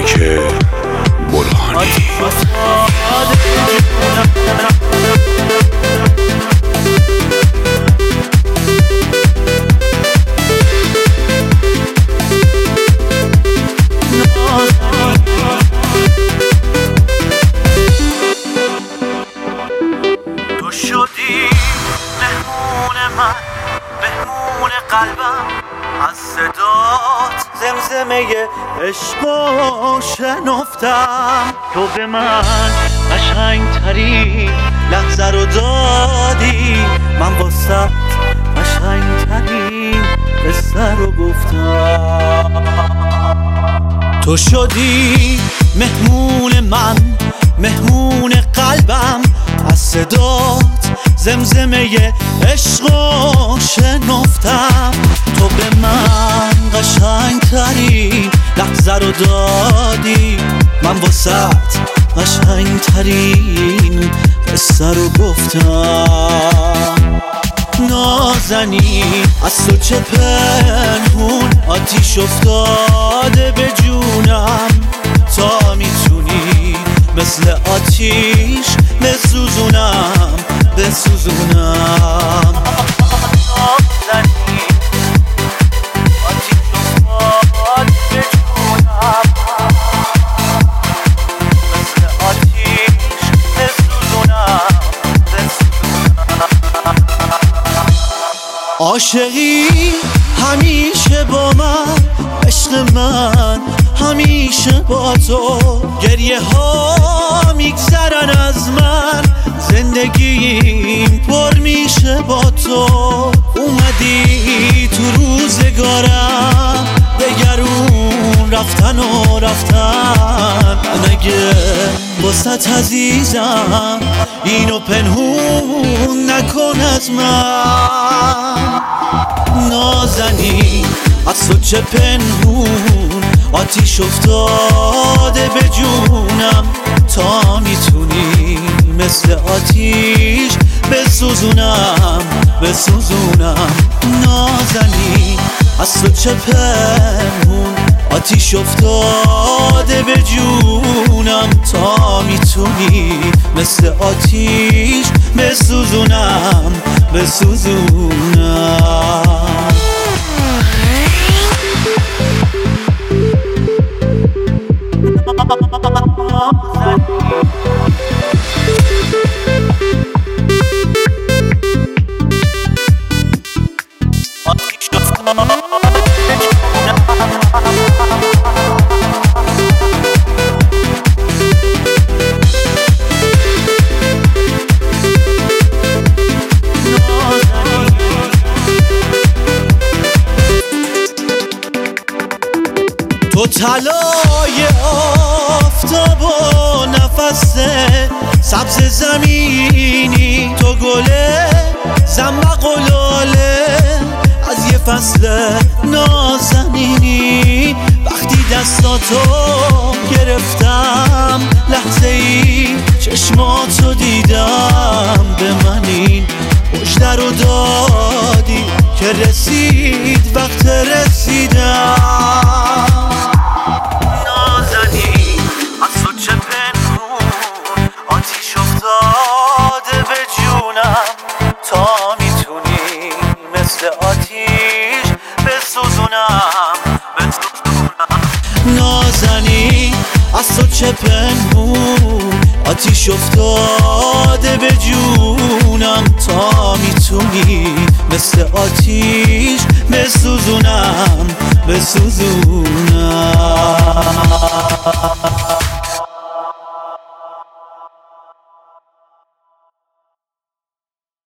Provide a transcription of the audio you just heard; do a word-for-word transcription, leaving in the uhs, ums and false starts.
مالک برهانی. تو شدی مهمون من، مهمون قلبم، از صدات زمزمه عشقو شنفتم. تو به من قشنگترین لحظه رو دادی، من واسه قشنگترین قصه رو گفتم. تو شدی مهمون من، مهمون قلبم، از صدات زمزمه عشقو شنفتم. تو به من قشنگترین لحظه رو دادی، من واسط قشنگترین قصه رو گفتم. نازنی از تو چه پنهون، آتیش افتاده به جونم. تا میتونی مثل آتیش بسوزونم بسوزونم. نازنی آتیش افتاده به جونم، مثل آتیش بسوزونم بسوزونم. عاشقی همیشه با من، عشق من همیشه با تو. گریه ها میگذرن از من، زندگیم پر میشه با تو. اومدی تو روزگارم، دگرون رفتن و رفتن. مگه واسط عزیزم اینو پنهون نکن از من. نازنی از تو چه پنهون، آتیش افتاده به جونم. تا میتونی مثل آتیش بسوزونم بسوزونم. نازنی از تو چه پنهون، آتیش افتاده به جونم. تا میتونی مثل آتیش بسوزونم بسوزونم. تو طلای آفتاب و نفس سبز زمینی، تو گله زنبق و لاله از یه فصل نازنینی. وقتی دستاتو گرفتم لحظه ای چشماتو دیدم، به من این مژده رو دادی که رسید وقت رسیدم. نازنی از تو چه پنهون، آتیش افتاده به جونم. تا میتونی مثل آتیش بسوزونم بسوزونم. نازنی از تو چه پنهون، آتیش افتاده به جونم. تا میتونی مثل آتیش بسوزونم بسوزونم.